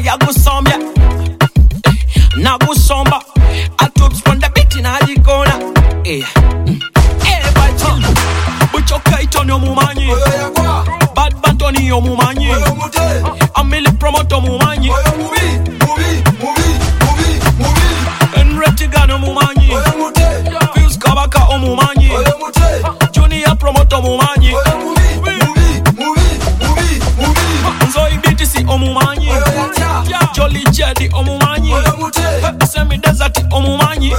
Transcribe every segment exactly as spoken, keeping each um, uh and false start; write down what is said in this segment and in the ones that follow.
ya gusomya na gusomba atops from the beat in a corner. Eh eh bachi bucho kaito no mumanyi bad bantoni yo mumanyi amili promoter mumanyi Enretigano mumanyi Fuse Kabaka o mumanyi Junior promoter mumanyi Nzoi B T C o mumanyi Jolly Jedi o mumanyi Semi Desert o mumanyi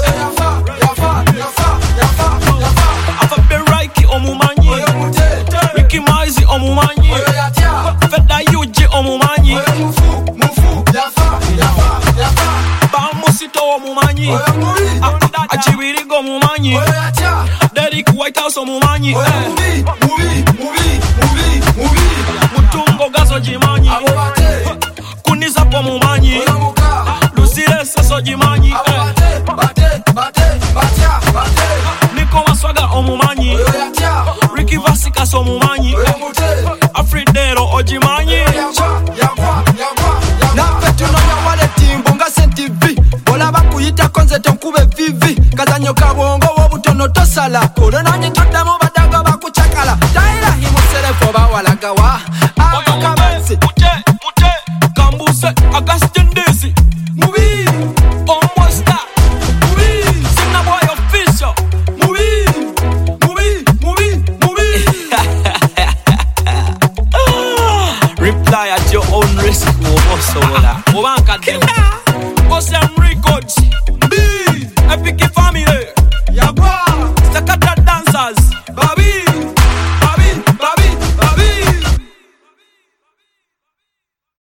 Afabe Raiki o mumanyi Ricky Maizi o mumanyi Feda Yuji o mumanyi Bamusito o mumanyi Achibirigo mumanyi Derek Whitehouse o mumanyi Mutungo gazo jimanyi Kunisa po mumanyi Lucire seso jimanyi Niko Maswaga o mumanyi Ricky Vasika so mumanyi Afridero o jimanyi Napetu nonya wale timbo nga senti vi Bola bakuyita konze tenkube vivi Kazanyo kabongo wobutono tosala Kolena